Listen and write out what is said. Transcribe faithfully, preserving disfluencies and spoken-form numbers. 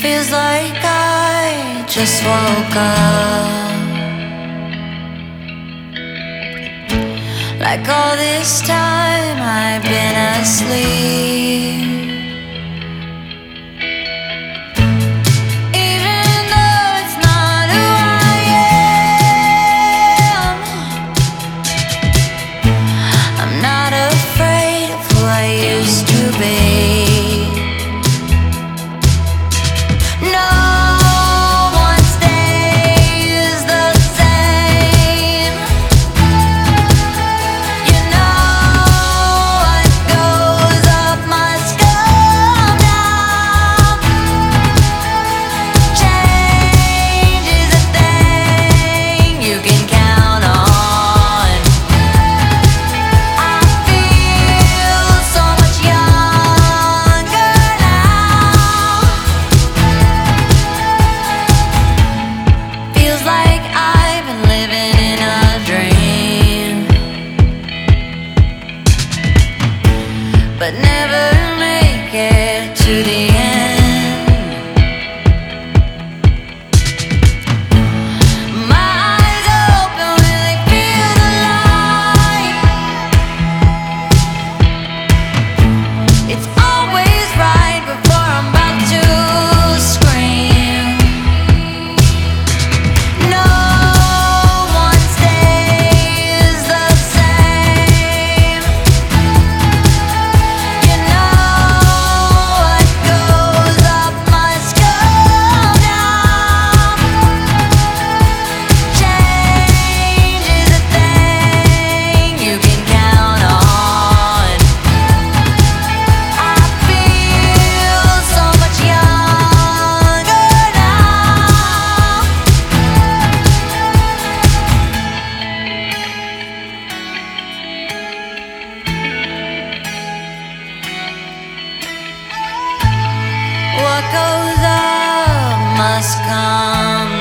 Feels like I just woke up, like all this time I've been asleep. Even though it's not who I am, I'm not afraid of who I used to be. But never make it to the end. My eyes open when they feel the light. It's always right before I'm about to scream. No one stays the same. What goes up must come